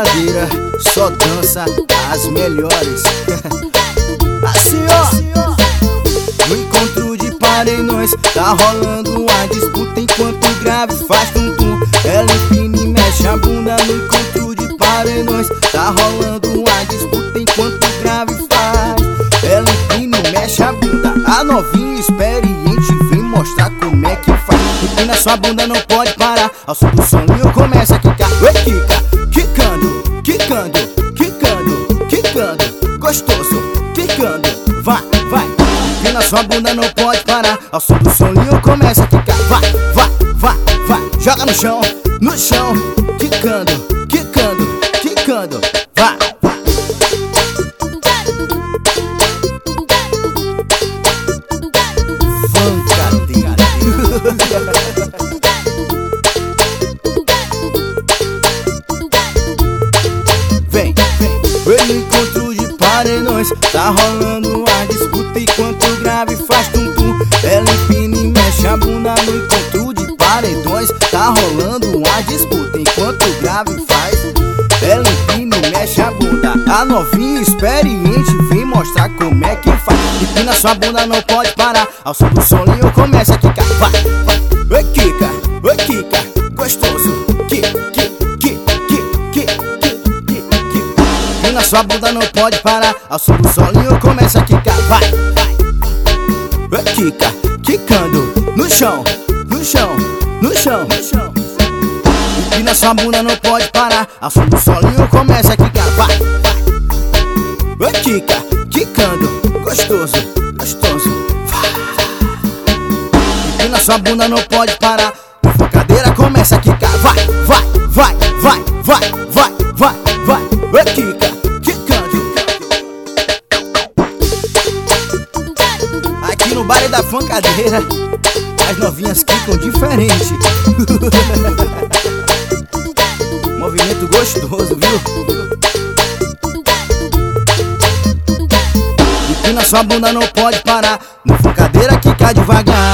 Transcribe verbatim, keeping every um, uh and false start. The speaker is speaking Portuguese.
funkadeira só dança as melhores. Assim ó, no encontro de paredões tá rolando uma disputa enquanto o grave faz tum-tum. Ela empina e mexe a bunda no encontro de paredões. Tá rolando uma disputa enquanto o grave faz. Ela empina e mexe a bunda. A novinha experiente vem mostrar como é que faz. Empina sua bunda, não pode parar. Ao som do soninho começa a quicar. Oi, quica, quicando, quicando, quicando, quicando, gostoso, quicando, vai, vai. Empina sua bunda, não pode parar. Ao som do soninho começa a quicar. Vai, vai, vai, vai. Joga no chão, no chão, quicando, quicando, quicando, vai, vai. Funkadeira. Vem, vem. No encontro de paredões tá rolando uma disputa enquanto o grave faz tum-tum. Ela empina e mexe a bunda no encontro de paredões. Tá rolando uma disputa enquanto o grave faz. Ela empina e mexe a bunda. A novinha experiente vem mostrar como é que faz. Empina sua bunda, não pode parar. Ao som do solinho começa a quicar. Vai, vai. Oi, quica, oi, quica, gostoso, que, que, que, que, que, que, que. Empina sua bunda, não pode parar. Ao som do solinho começa a quicar. Vai, vai. Oi, quica, quicando no chão, no chão, no chão, no chão. Empina sua bunda, não pode parar. Ao som do solinho começa a quicar. Vai, vai. Oi, quica, quicando, gostoso, gostoso. Empina sua bunda, não pode parar. A funkadeira começa a quicar. Vai, vai, vai, vai, vai, vai, vai, vai. Oi, quica, quicando. Aqui no baile da funkadeira as novinhas quicam diferente. Movimento gostoso, viu? Empina sua bunda, não pode parar. No funkadeira quica devagar.